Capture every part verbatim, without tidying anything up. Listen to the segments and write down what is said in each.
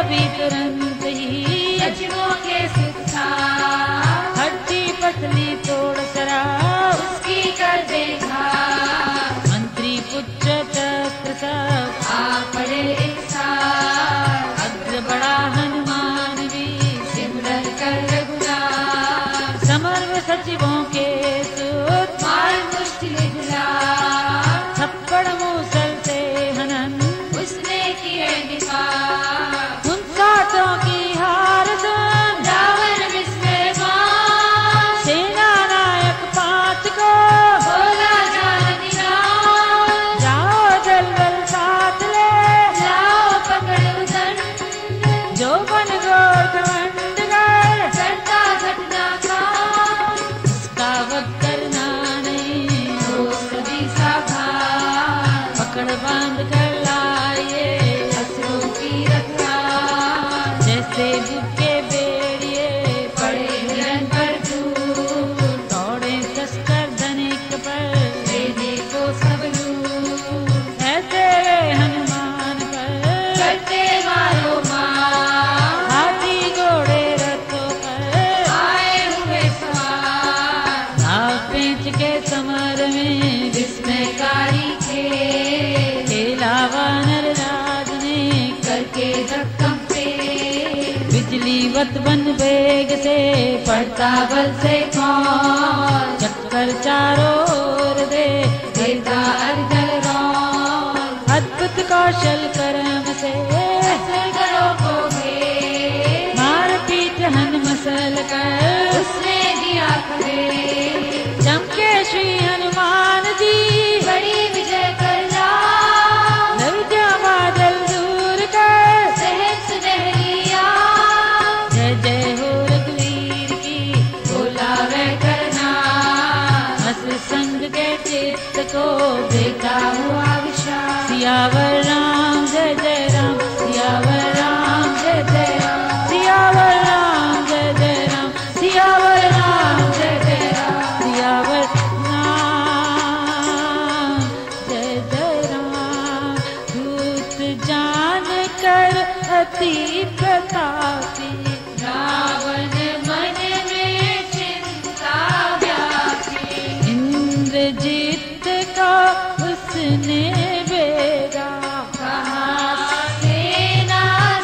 अभी तुरंत ही सचिवों के सुख था, हड्डी पसली तोड़ चरा उसकी कर देखा। मंत्री पुत्र चक्र सब आ पड़े एक साथ, अग्र बड़ा हनुमान भी सिमरन कर रघुनाथ। समर्व सचिवों के सुत मार मुष्टि निगला, थप्पड़ मूसल से हनन उसने किए निपात। उन सातों की हार सुन रावण विस्मय मान, सेना नायक पांच को बोला जानकी राम। जाओ जलवल साथ ले जाओ पकड़ उदंड, जो बन गोर घमंड कर करता घटना का। उसका वध करना नहीं तो सभी सावधान, पकड़ बांध कर लाए असुरों की रक्षा। जैसे बुके बेड़िए पड़े हिरण पर दूर, दौड़े तस्कर धनिक पर लेने को सब लूट। ऐसे वे हनुमान पर करते मारो मार, हाथी घोड़े रथों पर आए हुए सवार। नाव पेंच के समर में विस्मयकारी थे, खेला वानर राज ने करके धक्कम पे। बिजली वत बन वेग से पड़ता बल से कौन, चक्कर चारों ओर दे देता अर्जल रौन। अद्भुत कौशल कर्म से ऐसे करो कोगे, मार पीट हन मसल कर उसने दिया खड़े। चमके श्री हनुमान जी बड़ी विजय करना, लज्जा बादल दूर कर सहज सुनहरिया। जय जय हो रघुवीर की बोला वह करना, हस संग के चित्त को देता हुआ विशाल। सियावर राम जय जय राम सियावर राम जय जय राम सियावर राम जय जय राम सियावर राम जय जय राम सियावर राम जय जय राम। दूत जान कर अति प्रतापी रावण मन में चिंता व्यापी, इंद्रजीत का उसने बेगा कहाँ सेना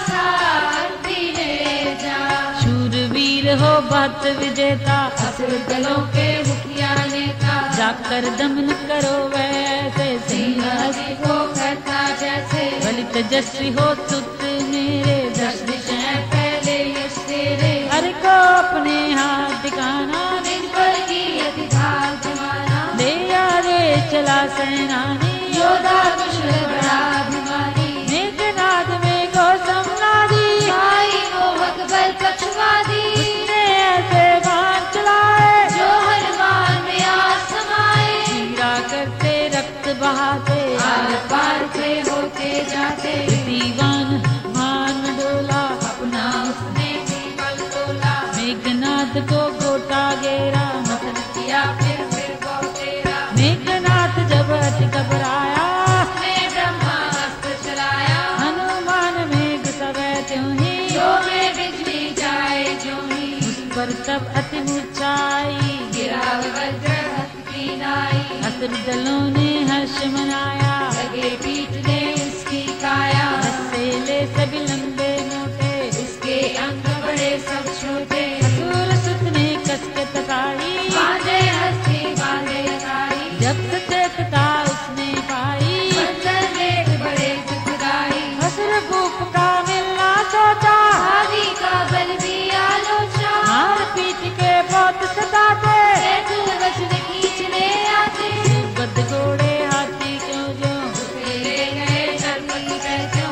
सारथी ले जा। शूरवीर हो बात विजेता असुर दलों के मुखिया नेता, जाकर दमन करो वैसे सिंह सिंह को करता जैसे। बलि तेजस्वी हो सुत मेरे दस दस दिशाएं पहले यश तेरे, हर को अपने हाथ दिखाना निज बल की अधिकार जमाना। ले आगे चला सेनानी योद्धा कुशल बड़ा अभिमानी, मेघनाद में गौतम नादी भाई मोहक बल पक्षवादी। उसने ऐसे बाण चलाए जो हनुमान में आस समाए, चीरा करते रक्त बहाते आर पार से होते जाते। दीवान मान डोला अपना उसने भी बल तोला, मेघनाद को गोटा घेरा मथन किया फिर फिर को तेरा। मेघनाथ जब अति घबराया उसने ब्रह्मास्त्र चलाया, हनुमान मेघ सवै त्यों ही जो में बिजली जाए जो ही। पर तब अति मूर्छाई गिरा वज्र हस्त की नाई, असुर दलों ने हर्ष मनाया लगे पीटने उसकी काया। हसेले सभी लंबे मोटे उसके अंग बड़े सब छोटे, असुर सुत ने कस के तकाई बांधे हस्ती बांधे ताई। जब सचेतता उसने पाई बंधन देख बड़े दुखदाई, असुर भूप का मिलना सोचा आदि का बल भी आलोचा। मार पीट के बहुत सताते बैठे वचन खींचने आते, गद घोड़े हाथी क्यों जो ले गए नरपति बैठो।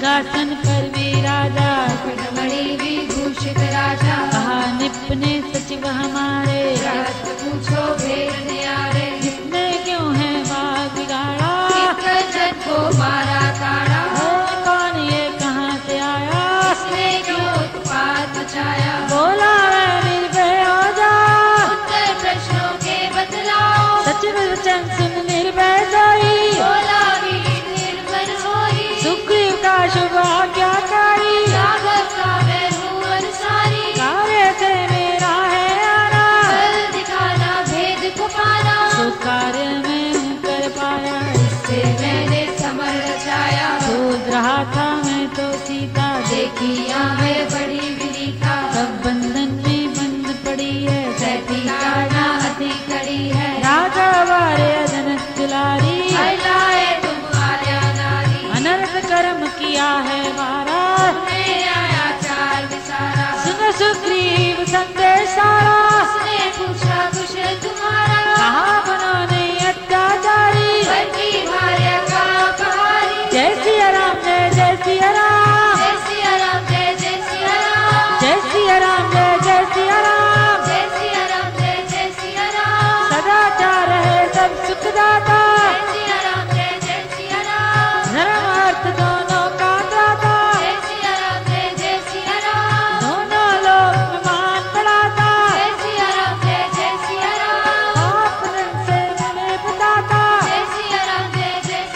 सिंहासन पर विराजा, मणि विभूषित राजा, कहा निपने सचिव हमारे, रहस्य पूछो भेद न्यारे, किसने क्यों है बाग बिगाड़ा, किस जन को मारा काड़ा, कौन ये कहाँ से आया, किसने क्यों उत्पात मचाया, बोला मैं निर्भय हो जा, उत्तर प्रश्नों के बतलाओ, सचिव वचन सुन निर्भय सोई, बोला वीर निर्भय होई, सुग्रीव का शुभ आज्ञाकारी, राघव का मैं हूँ अनुसारी, कार्य से मेरा है आना, बल दिखाना भेद को पाना, सो कार्य में हूँ कर पाया, इससे मैंने समर रचाया, सोच रहा था मैं तो सीता, देखी है बड़ी विनीता, सब बंधन में बंद पड़ी है, सहती ताड़ना अति कड़ी है, राघव आर्य जनक दुलारी, लाए तुम आर्या नारी, अनर्थ कर्म किया है वारा, तुम्हें आया चार विसारा, सुन सुग्रीव संदेश सारा, उसने पूछा कुशल तुम्हारा, कहा उन्होंने अत्याचारी, बल्कि भार्या का पहारी, जय सिया राम जय जय सिया राम, जय सिया राम जय जय सिया राम, जय सिया राम जय जय सिया राम, जय सिया राम जय जय सिया राम, सदाचार है सब सुखदाता, जय सिया राम जय जय सिया राम, धर्म अर्थ दोनों का दाता, जय सिया राम जय जय सिया राम, दोनों लोक में मान बढ़ाता, जय सिया राम जय जय सिया राम, पाप धन से मुझे बताता, जय सिया राम जय जय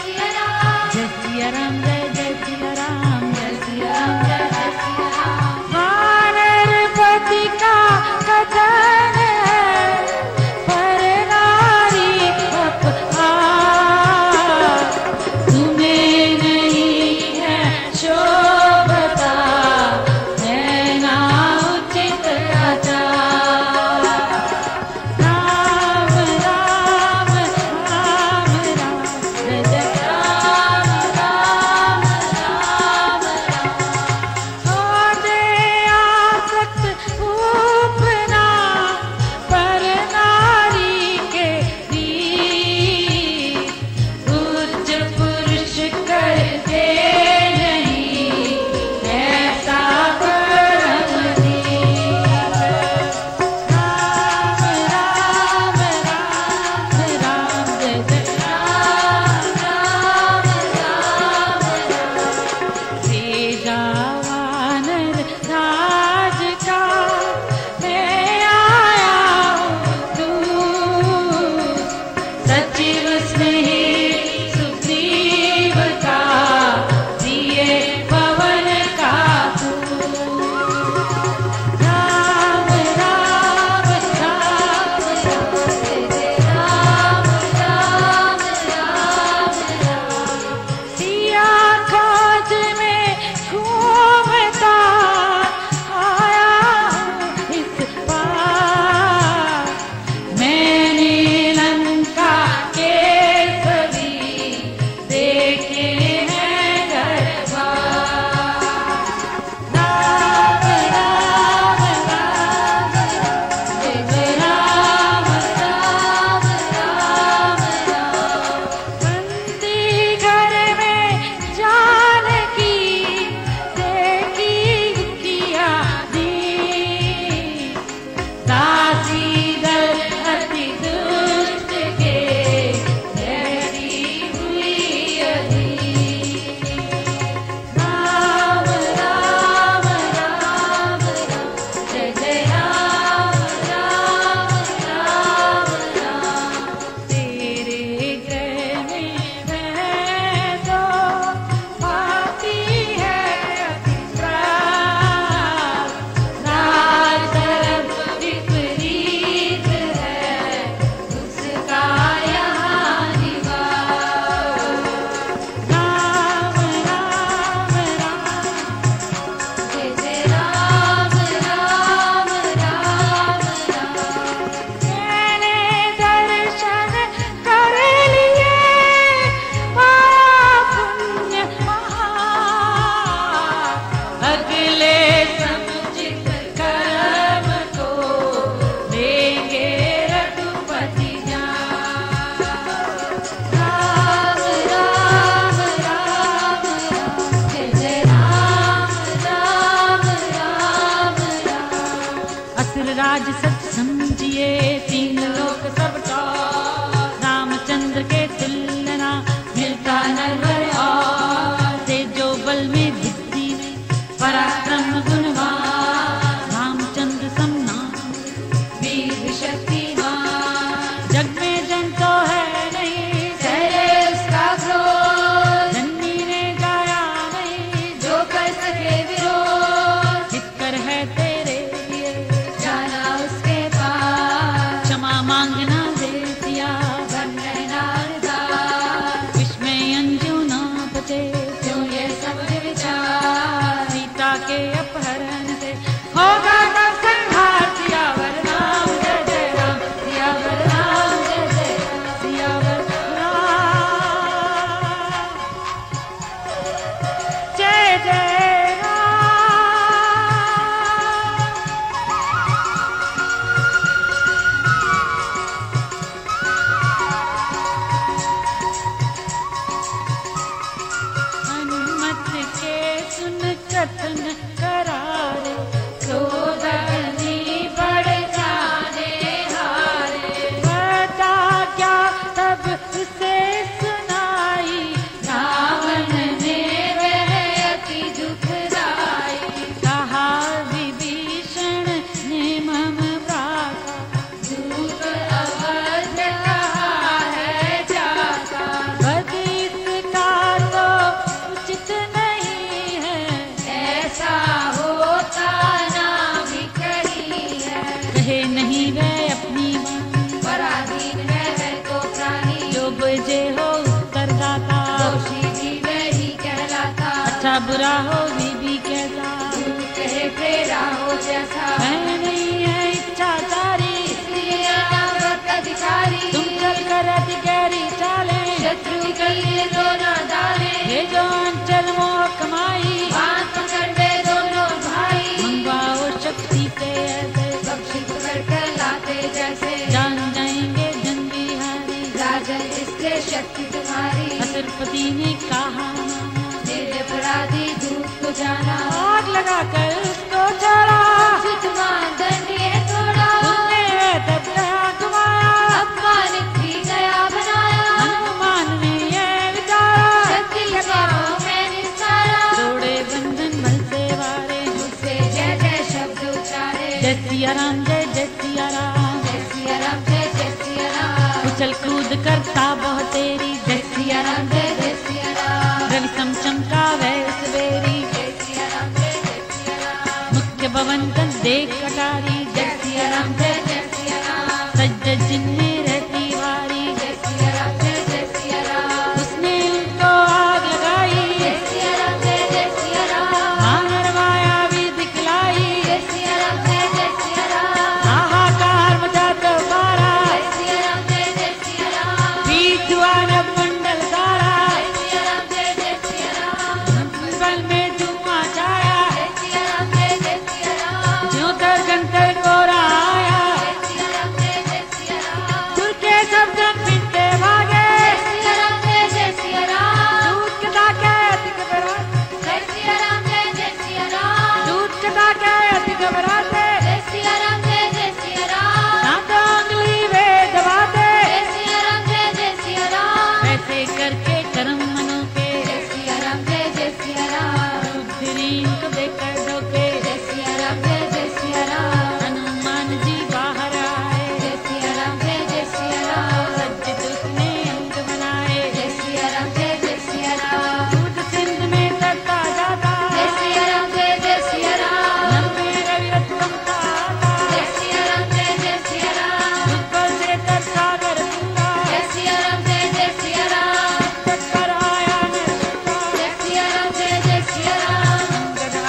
राज सच समझिए तीन लोक सब टॉप। रामचंद्र के तुल्य ना मिलता नरवर और, तेजो बल में बुद्धि में पराक्रम गुणवान। रामचंद्र समना वीर शक्तिमान, जग में जन तो है नहीं सहले उसका क्रोध। धन्नी ने गाया नहीं जो कर सके विरोध, जितकर है तेरे लिए जाना उसके पास। क्षमा मांगना दे दिया बन रहना उदास, विष में अंजू ना बचे। क्यों ये सब विचार। सीता के अपहरण से होगा तब संहार। सियावर राम जय जय राम, सियावर राम जय जय राम, सियावर राम जय जय राम। हनुमत के सुन कथन करारे, क्रोध अग्नि बढ़ जाने हारे। बता क्या तब उसे सुनाई। रावण ने वह अति दुखदाई, कहा विभीषण ने मम भ्राता, दूत अवध कहा है जाता। वध इसका तो उचित नहीं है। ऐसा होता ना भी कहीं है, कहे नहीं वह अपनी माँ, पराधीन है वह तो प्राणी। जो बुझे हो उत्तरदाता, दोषी भी वही कहलाता। अच्छा बुरा हो भी भी कैसा। दूत कहे फेरा हो जैसा, मैं नहीं है इच्छाचारी, इसलिए अनावृत अधिकारी। तुम चल कर अति गहरी चाले, शत्रु के लिए दोनों डाले। ये जो अंचल मोह कमाई। बांध पकड़ वे दोनों भाई, मंगवाओ शक्ति से ऐसे, बख्शी पकड़ कर लाते जैसे। जान जाएंगे जन बिहारी। राजन इससे शक्ति तुम्हारी, असुरपति ने कहा निरपराधी दूत को जाना। आग लगा कर उसको छोड़ा, उचित मानदंड ये तोड़ा। उसने वह तब गया घुमाया। अपमानित भी गया बनाया, हनुमान ने ये विचारा, शक्ति लगाओ मैं निस्तारा। तोड़े बंधन बल से वारे। उससे जय जय शब्द उच्चारे, जय सिया राम जय जय सिया राम। जय सिया राम जय जय सिया राम। उछल कूद करता बहुत तेरी, जय सिया राम जय जय सिया राम। रवि सम चमका वह सवेरी। जय सिया राम जय जय सिया राम। मुख्य भवन तन देख कटारी, जय सिया राम जय जय सिया राम। सज्ज जिन्हें रहती वारी। जय सिया राम जय जय सिया राम। उसने उनको आग लगाई, जय सिया राम जय जय सिया राम। हानर माया भी दिखलाई। जय सिया राम जय जय सिया राम। हाहाकार मचा तो पारा, जय सिया राम जय जय सिया राम। बीच हुआ नभ मंडल सारा। जय सिया राम जय जय सिया राम। बल में धुआं छाया, जय सिया राम जय जय सिया राम। ज्यों तर गंतर कोरा आया। जय सिया राम जय जय सिया राम। दूर के सब जन पीछे भागे, जय सिया राम जय जय सिया राम। दूध कटा के अधिक घबराते, जय सिया राम जय जय सिया राम। दूध कटा के अधिक घबराते। जय सिया राम जय जय सिया राम। ना तो उंगली वे दबाते, जय सिया राम जय जय सिया राम। ऐसे करके कर्म मनो के जय सिया राम जय जय सिया राम। रुद्रीन को देकर धोके। जय सिया राम जय जय सिया राम। हनुमान जी बाहर आए, जय सिया राम जय जय सिया राम। सज्जित उसने अंग बनाए। जय सिया राम जय जय सिया राम। दूध सिंध में तरता जाता, जय सिया राम जय जय सिया राम। लंबे रवि रथ चमका आता। जय सिया राम जय जय सिया राम। उत्पल से तर सागर पूरा, जय सिया राम जय जय सिया राम। तट पर आया नरसूरा। जय सिया राम जय जय सिया राम। गदा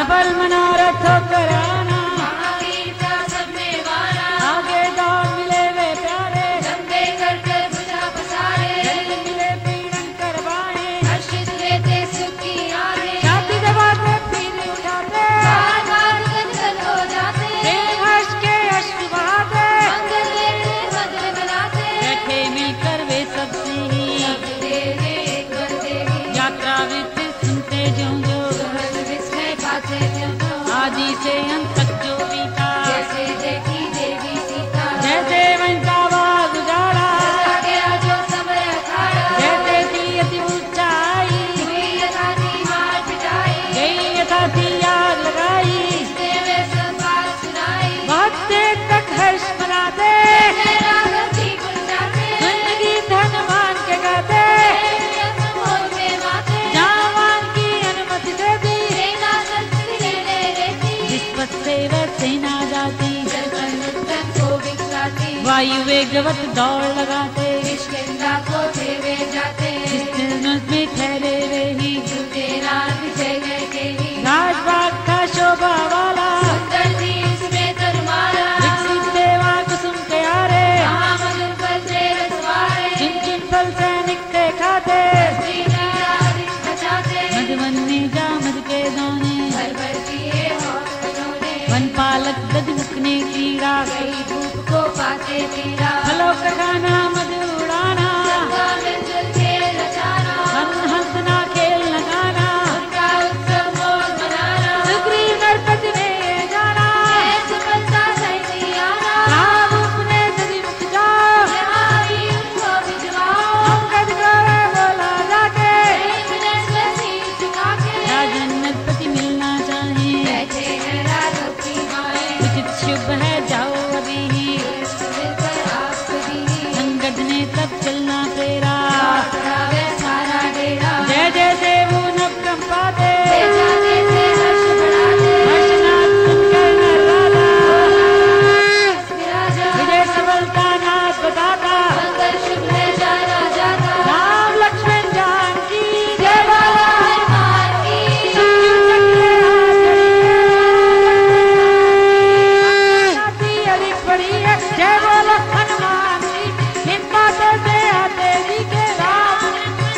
सफल मनोरथ कराना, महावीर का सब में वारा, आगे दौड़ मिले वे प्यारे, लंबे कर कर बुझा पसारे, जल्द मिले पीड़न करवाए, हर्षित लेते सुख की आरे, छाती दबाते फिर उठाते, बार बार गदगद हो जाते, प्रेम हर्ष के अश्रु बहाते, मंगल लेते मंत्र बनाते, बैठे मिलकर वे सबसे ही सब देवे एक वर देवी, यात्रा वृत्त सुनते ज्यों ज्यों, सुहृद विस्मय पाते त्यों त्यों, आदि से अंत तक जो बीता, जैसे देखी देवी सीता, जैसे वन का बाग उजाड़ा, आ गया जो समय अखाड़ा, जैसे थी अति ऊंचाई, हुई यथा थी मार पिटाई, गई यथा थी आग लगाई, इसने वे सब बात सुनाई, बहुत देर तक हर्ष मनाते, जय राघव जी गुण गाते, जिंदगी धन मान के गाते, प्रेम मोह में माते, जावान की अनुमति दे दी, सेना संस्कृति लेने देती, जिस पथ से वह सेना जाती, जल पर नर्तन को विकसाती, वायु वेगवत दौड़ लगाते, किष्किंधा को देवे जाते, जिस दिन में ठहरे वे ही, तेरा विजय गए के ही, राजबाग का शोभा वाला, सुंदर थी इसमें तरमाला, विकसित देवा कुसुम के आरे, कहाँ मधुर फल थे रसवारे, चुन चुन फल सैनिक के खाते, श्री राधिक बचाते, मधुवन ने जा मधु के दाने, भर भर किए हौसलों ने, वन पालक दधमुख ने कीड़ा, गई धूप को पाते पीड़ा, फलों का खाना मधु उड़ाना, गंगा में जल खेल रचाना, हन हंसना खेल लगाना, उनका उत्सव मोल बनाना, सुग्रीव नरपति में जाना, ऐसे बनता सही आना, राम अपने दधिमुख जाओ, यहाँ भी उनको भिजवाओ, अंगद को वे बोला जाके, प्रेम ने शीश झुका के, राजन नरपति मिलना चाहे, बैठे हैं राघव की माएं, उचित शुभ है जाओ अभी ही, मिलकर आपको दी, अंगद ने तब चलना प्रेरा, करावे सारा डेरा, जय जय देव नव कंपा दे, ले जाते थे हर्ष बढ़ाते, हर्षनाथ सुनकर नर राजा, विराजा, विजय सफलता नाथ बताता, मंगल शुभ है जाना जाता, राम लक्ष्मण जानकी जय जय बाबा हनुमान की, साथी अधिक बड़ी है, जय बोलो हनुमान की, इन बातों से आते जी के राम,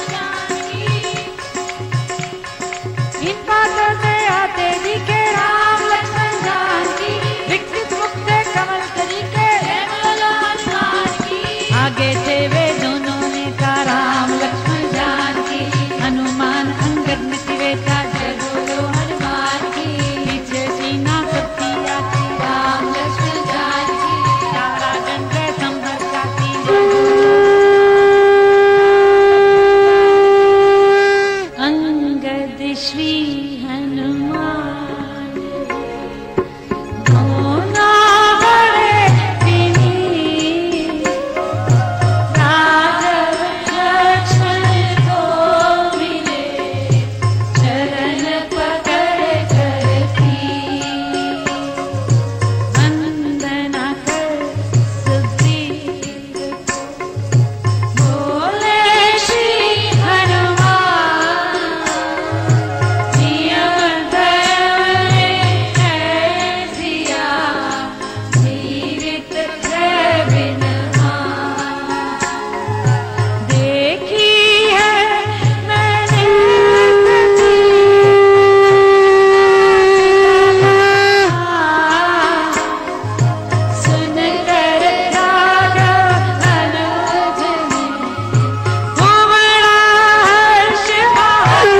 इन बातों से आते जी के राम लक्ष्मण जानकी, विकसित मुख से कमल तरीके, जय बोलो हनुमान की, आगे थे वे दोनों नेता राम लक्ष्मण जानकी, हनुमान अंगद मितिवेता, जय बोलो हनुमान की, पीछे सीना सबकी आती, राम लक्ष्मण जानकी, तारा गंगा संभर जाती, अंगद श्री हनुमान दोनों बड़े विनीत, राघव लक्ष्मण को मिले, चरण पकड़ कर पीर, वंदना कर सुग्रीव को, बोले श्री हनुमान, नियम धर्म है सिया, जीवित है बिन मान, देखी है मैंने तुझी, सुन कर राघव अनुज में, उमड़ा हर्ष भाव,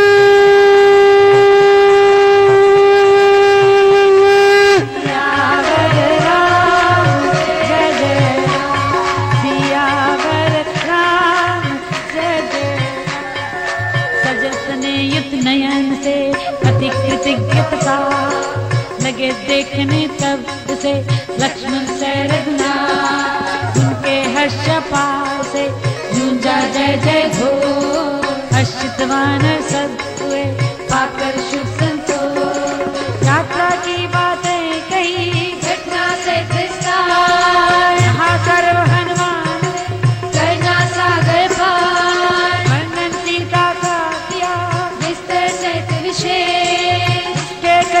सियावर राम जय जय, सियावर राम जय जय, सजत ने युत नयन से अति कृतज्ञता, लगे देखने तब से लक्ष्मण से रघुनाथ, उनके हर्ष पार से गूंजा जय जय घोष, हर्षित वानर सब हुए पाकर शुभ संतोष, यात्रा की बातें कही, घटना से किस्सा, यहाँ सर्व हनुमान करना सागर पार, वर्णन सीता का किया, विस्तर सहित विशेष, के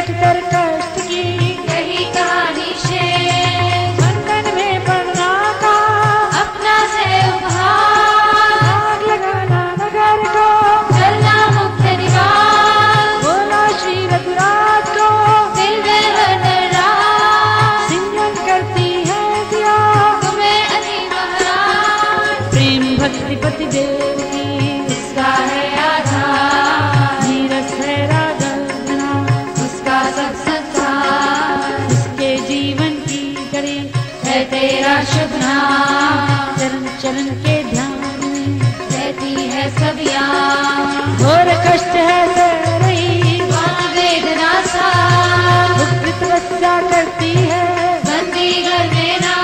तेरा शुभ नाम, चरण चरण के ध्यान में रहती है सब याद। घोर कष्ट है सह रही बहुत वेदना सा, दुख तपस्या करती है बंदी घर में ना,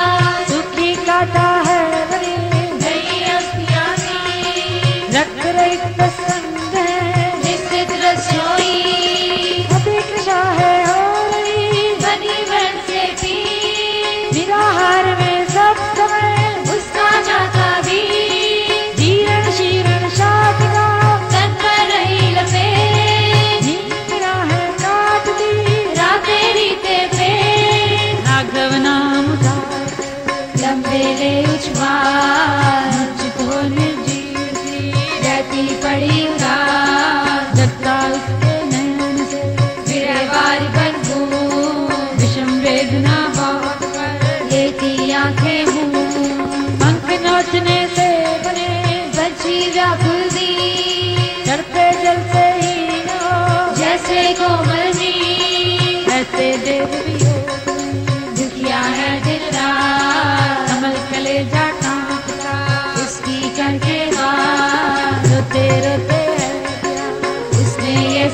दुखी काटा है बड़ी गई अख्तियाँ सी, रख रहित प्रसंग है निश्चित रसोई, अपेक्षा है हो रही बनी बन से भी, निराहार में सब समय उसका जाता भी, जीर्ण शीर्ण शाटिका तन पर रही लपेट, नीरा है काट दी रातें रीते पे, राघव नाम का लंबे ले उछवार, मूर्छित हो निर्जीव सी रहती पड़ी उदास, जगता उसके नयन से फिरे बारी बन घूम, विषम वेदना बहुत पर लेती आंखें मुंह, पंख नोचने से बने बची व्याकुल दी, चढ़ते जलते ही न हो जैसे कोमल नी, ऐसे देव भी हो दुखिया है दिल रात, कमल कलेजा कांपता उसकी करके बात, रोते रोते है क्या उसने ये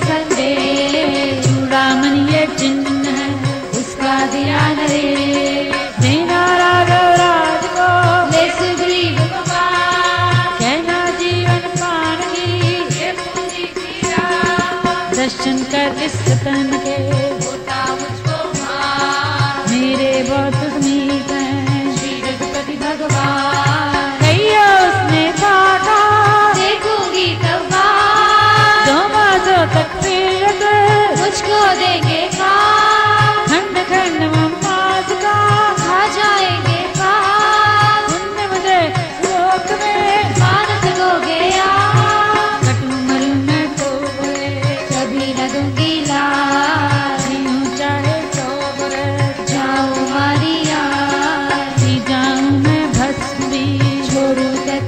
संदेश, चूड़ामणि ये चिन्ह है उसका दिया नरे, देना राघव राज को ले सुग्रीव को पास, कहना जीवन पान की ये पूरी पीड़ा, दर्शन कर इस तन के होता मुझको मार, मेरे बहुत समीप हैं श्री रघुपति भगवान, कहियो उसने पाका देखूंगी तब बात, दो मासों तक पीड़ित मुझको देंगे का, खंड खंड मम्मास का खा जाएंगे पाप, पुण्य मुझे लोक में मान सकोगे आप, कटु मरु मैं तो बोले कभी न दूंगी लाज, यूं चाहे तो बोले जाओ मारी याद, सी जाऊं मैं भस्म भी छोड़ू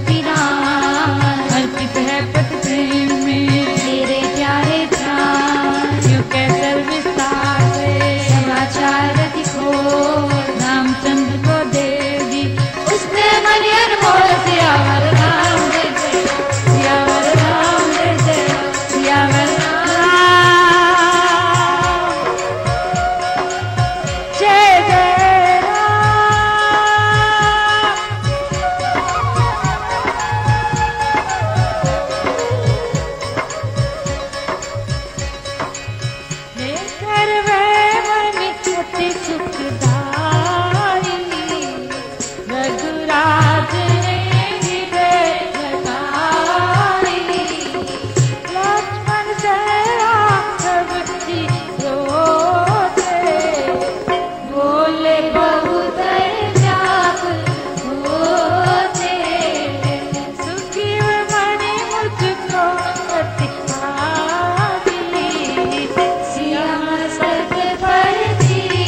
तत्नाज, अर्पित है पति प्रेम में मेरे प्यारे प्राण, यूं कैसल विस्तार से समाचार दिखो, रामचंद्र को देगी उसने मन अनमोल सियावर राम जय जय, सियावर राम जय जय, सियावर राम जय जय राम। लेकर वह मन अति सुखदाई, रघुराज ने हृदय लगाई, लक्ष्मण से राघव जी रोते, बोले बहुत व्याकुल होते, सुखी मणि मुझको अति भावी, सिया मस्तक पर थी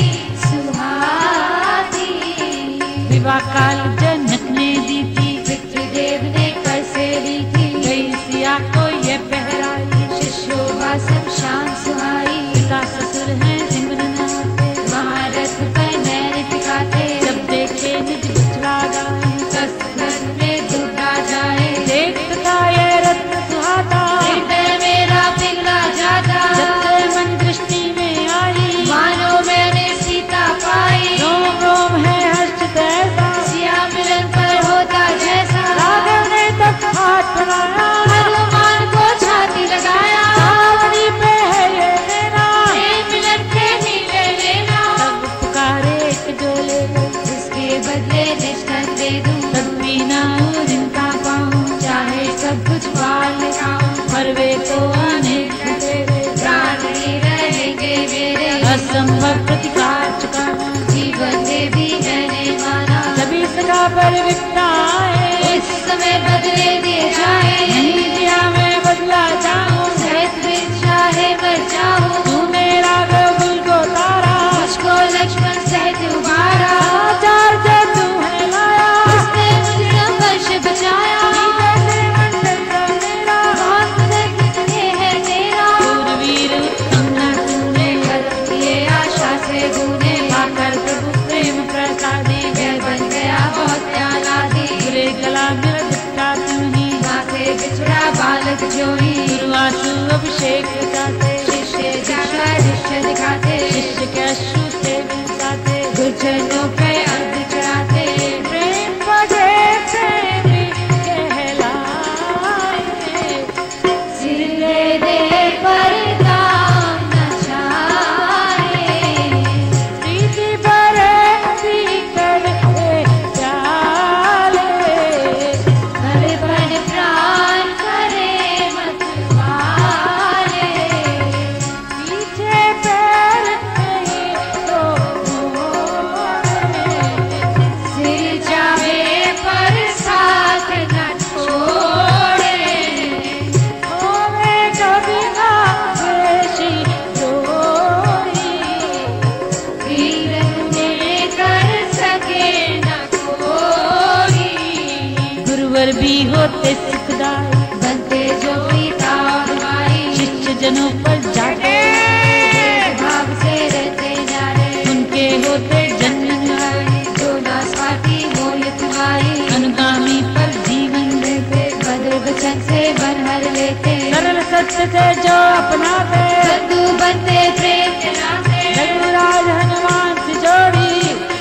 सुहाती, विवाह काल जनक ने दी थी पितृदेव ने कर से ली थी, गई सिया को ये पहराई, शिशोभा शमशान सुहाई, पिता ससुर हैं सिमरन आते, महारथ पर नैन टिकाते, जब देखे निज बिछड़ा गाए, कसरत में टूटा जाए, देखता ये रत्न सुहाता, हृदय मेरा पिघला जाता, जब से मन दृष्टि में आई, मानो मैंने सीता पाई, रोम रोम है हर्षित ऐसा, सिया मिलन पर होता जैसा, राघव ने तब हाथ बढ़ाया, हनुमान को छाती लगाया, सावरी पे है ये मेरा, प्रेम मिलन के नीले लेना, तब पुकारे एक जो ले गई, उसके बदले निष्ठन दे दूं, तब पीना जिनका पाऊं, चाहे सब कुछ पाल लेगाऊं, पर वे तो अनेक तेरे, प्राण ही रहेंगे मेरे, असंभव प्रतिकार चुकाना, जीवन में भी मैंने माना, सभी सदा पर विपदाएं, इस समय बदले दिए जाए, नहीं दिया मैं बदला जाऊं, सहित भी चाहे मर जाऊं, तूने राघव कुल को तारा, मुझको लक्ष्मण सहित उबारा, आचार जो तू है लाया, उसने मुझे संघर्ष बचाया, नीले मंडल का मेरा, बहुत मदद कितने है तेरा, सूरवीर उत्तम न तूने, कर्म किए आशा से गूने, आकर प्रभु प्रेम प्रसादी, दिखाते, शिष्य के अश्रु से बरसाते, गुरुजनों पे अर्घ चढ़ाते, प्रेम बजे प्रेमी कहलाए, सिर ले दे पर दाम न छाए, प्रीति भरे पीकर प्याले, हर पल प्राण करे मत वाले, पीछे पैर नहीं तो मोड़े, सिर जावे पर साथ न छोड़े, होवे कभी ना बेशी जोड़ी, वीरन में कर सके न कोई, गुरुवर भी होते सुखदाई, बनते जो पिता माई, शिष्य जनों पर जाते, भाव से रहते नारे, उनके होते जन्म न्याय, जो ना स्वार्थी मोल तुम्हारी, अनुगामी पर जीवन देते, भद्र वचन से वन हर लेते, सरल सत्य से जो अपनाते, बंधु बनते प्रेम के नाते, रघुराज हनुमान से जोड़ी,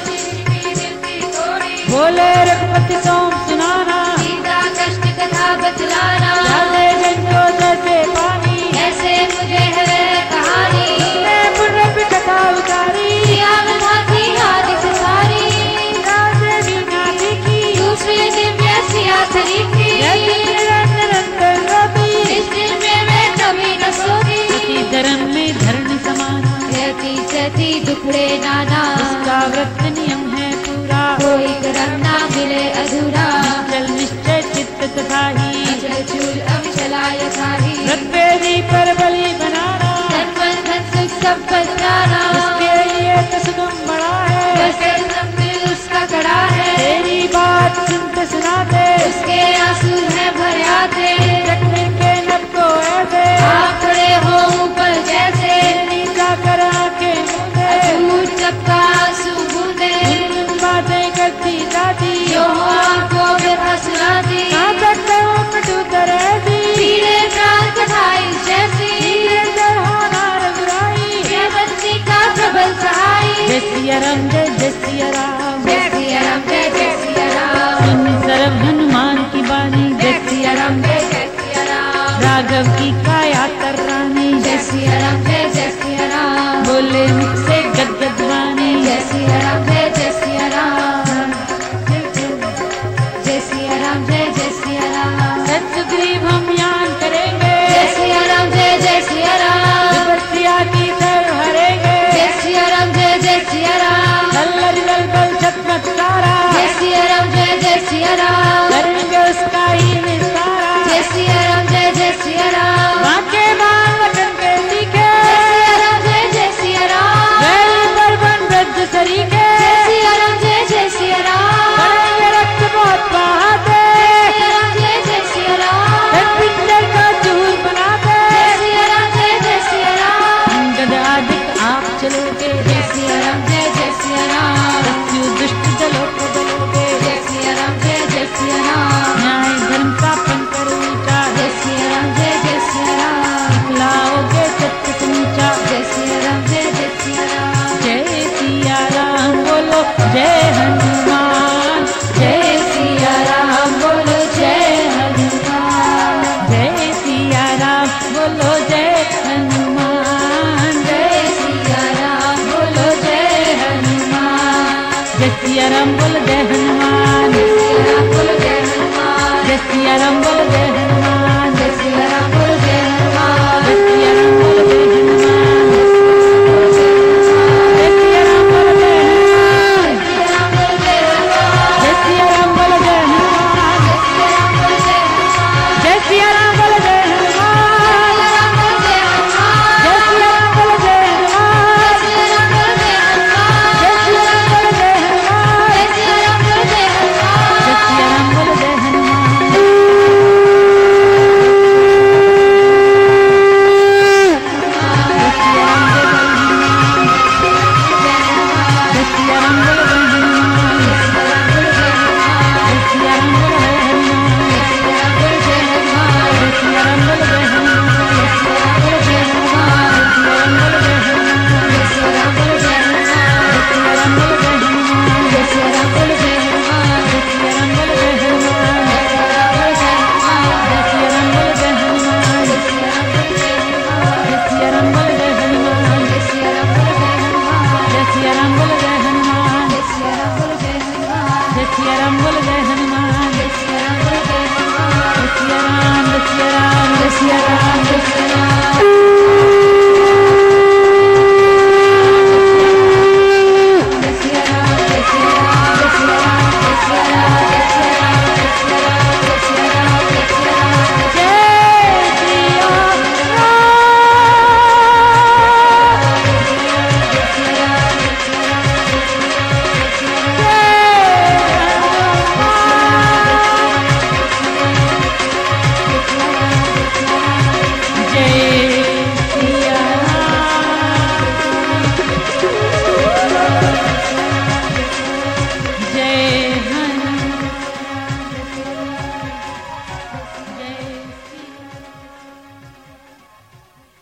बोले रघुपति सोम सुनाना, सीता कष्ट कथा बतलाना, चले जंजो जैसे पानी, ऐसे मुझे है कहानी, उसने मुझे भी कथा उतारी, सियावन हाथी हादिक सारी, राजे मीनाजी की, दूसरे दिव्य सियाथरी की, जैसे निरंतर रवि, इस दिल में मैं कभी न सोती, सती धर्म में धरण समाना, रहती सहती दुखड़े नाना, उसका व्रत नियम है पूरा, कोई कर्म ना मिले अधूरा, चल निश्चय चित्त तथा ही, अचल चूल अविचला यथाही, व्रत वेदी पर बलि बनाना, धन मन धन सुख सब बदलाना, उसके लिए तो सुगम बड़ा है, वैसे समझ उसका कड़ा है, तेरी बात सुनते सुनाते, उसके आंसू है भर आते, चटने के नब को ऐसे, आप खड़े हो ऊपर जैसे, नीचा कर आंखें मूंदे, झूठ सबका आंसू बूंदे, उन बातें करती जाती, जो हो आपको व्यथा सुनाती, कहाँ तक कहूँ कटु तरहती, पीड़े प्राण कथाई जैसी, धीरे चढ़ाना रघुराई, ये बच्ची का प्रबल सहाई, जय सिया राम जय जय सिया राम, जय सिया राम जय जय सिया राम, सुन सर्व हनुमान की बानी, जय सिया राम जय जय सिया राम, राघव की काया तरानी, जय सिया राम जय जय सिया राम, बोले मुख से गदगद वाणी, जय सिया राम जय जय सिया राम, जय सिया राम जय जय सिया राम, सतसुग्रीव हम यान करेंगे, जय सिया राम जय जय सिया राम, विपत्तिया की सर्व हरेंगे, जय सिया राम जय जय सिया राम, लल्लर ललबल छटपट सारा, जय सिया राम जय जय सिया राम, करेंगे उसका ही निस्तारा, जय सिया राम जय जय सिया राम, बांके बाण वचन के तीखे, जय सिया राम जय जय सिया राम, वैरी पर बन ब्रज सरीखे, जय सिया राम जय जय सिया राम, करेंगे रक्त बहुत बहाते, सिया राम जय जय सिया राम, पिंजर का चूर बनाते, जय सिया राम जय जय सिया राम, अंगद आदिक आप चलोगे, जय सिया राम जय जय सिया राम, मृत्यु दुष्ट जलो को दलोगे, जय सिया राम जय जय सिया राम, न्याय धर्म का पंकर ऊंचा, जय सिया राम जय जय सिया राम, लाओगे सत्य से नीचा, जय सिया राम जय जय सिया राम, जय सिया राम बोलो जय हनुमान, जय सिया राम बोलो जय हनुमान, जय सिया राम बोलो जय हनुमान, जय सिया राम बोलो जय हनुमान, जय सिया राम बोलो जय हनुमान, जय सिया राम बोलो जय हनुमान, जय सिया राम बोलो जय हनुमान,